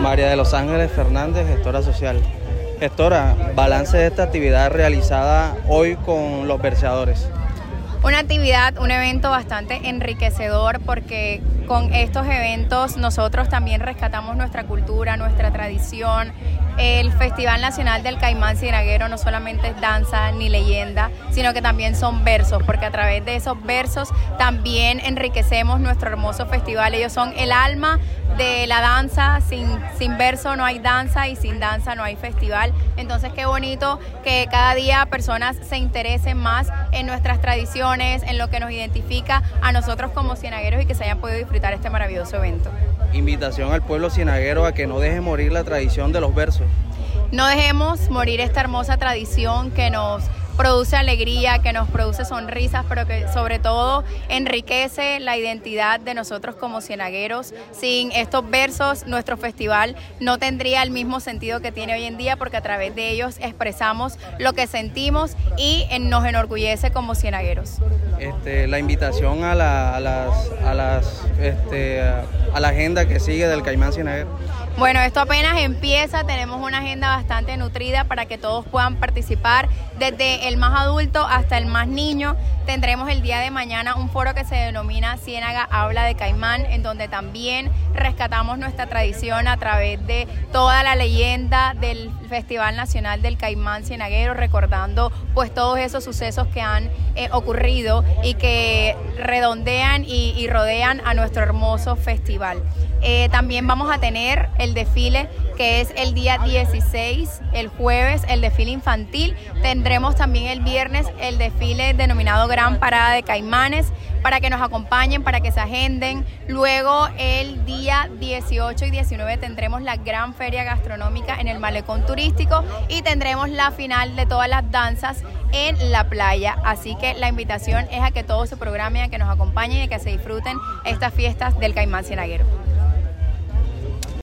María de los Ángeles Fernández, gestora social. Gestora, balance de esta actividad realizada hoy con los verseadores. Una actividad, un evento bastante enriquecedor porque con estos eventos nosotros también rescatamos nuestra cultura, nuestra tradición. El Festival Nacional del Caimán Cienaguero no solamente es danza ni leyenda, sino que también son versos, porque a través de esos versos también enriquecemos nuestro hermoso festival. Ellos son el alma de la danza, sin verso no hay danza y sin danza no hay festival. Entonces qué bonito que cada día personas se interesen más en nuestras tradiciones, en lo que nos identifica a nosotros como cienagueros y que se hayan podido disfrutar este maravilloso evento. Invitación al pueblo cienaguero a que no deje morir la tradición de los versos. No dejemos morir esta hermosa tradición que nos produce alegría, que nos produce sonrisas, pero que sobre todo enriquece la identidad de nosotros como cienagueros. Sin estos versos, nuestro festival no tendría el mismo sentido que tiene hoy en día, porque a través de ellos expresamos lo que sentimos y nos enorgullece como cienagueros. La invitación a la agenda que sigue del Caimán Cienaguero. Bueno, esto apenas empieza, tenemos una agenda bastante nutrida para que todos puedan participar, desde el más adulto hasta el más niño. Tendremos el día de mañana un foro que se denomina Ciénaga Habla de Caimán, en donde también rescatamos nuestra tradición a través de toda la leyenda del Festival Nacional del Caimán Cienaguero, recordando pues todos esos sucesos que han ocurrido y que redondean y rodean a nuestro hermoso festival. También vamos a tener el desfile, que es el día 16, el jueves, el desfile infantil. Tendremos también el viernes el desfile denominado Gran Parada de Caimanes, para que nos acompañen, para que se agenden. Luego el día 18 y 19 tendremos la gran feria gastronómica en el malecón turístico y tendremos la final de todas las danzas en la playa. Así que la invitación es a que todos se programen, a que nos acompañen y a que se disfruten estas fiestas del Caimán Cienaguero.